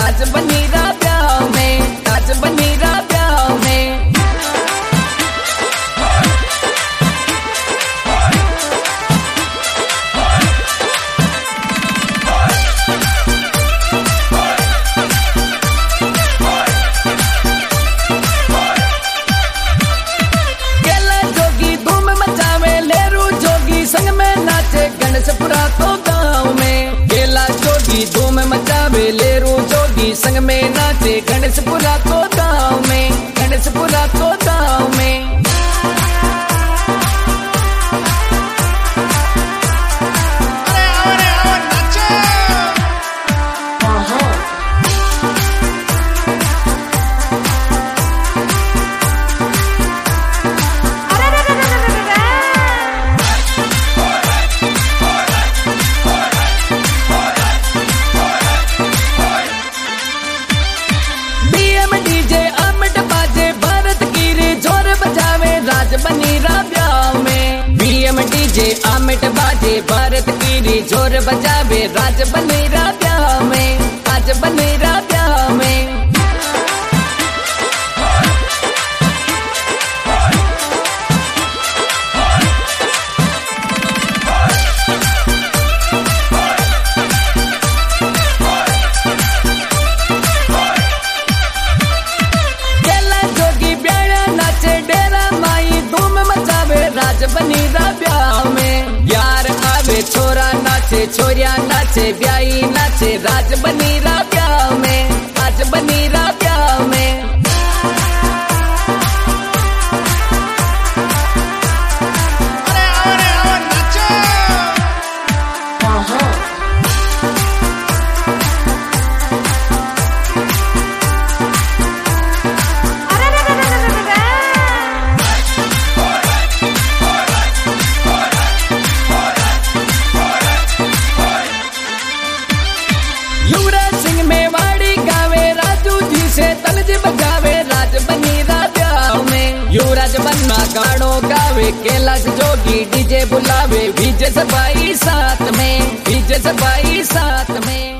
राज बनीरा ब्याह में, राज बनीरा ब्याह में। गणेशपुरा तो गाँव में केला जोगी धूम मचावे, लेरू जोगी संग में नाचे। गणेशपुरा तो गाँव में, गणेशपुरा तो गाँव में। राज बनीरा ब्याह में बीएम डीजे आमिट बाजे, भारत की जोर बजावे। राज बनीरा ब्याह में, राज बनीरा ब्याह में। राज बनीरा ब्याह में यार आवे, छोरा नाचे, छोरिया नाचे, ब्याही नाचे। राज बनीरा ब्याह में, राज बनीरा ब्याह में। युवराज सिंह मेवाड़ी गावे, राजू जी से तलज बजावे। राज बनीरा ब्याह में युवराज बन्ना गानों गावे, कैलाश जोगी डीजे बुलावे। विजय सबाई साथ में, विजय सबाई साथ में।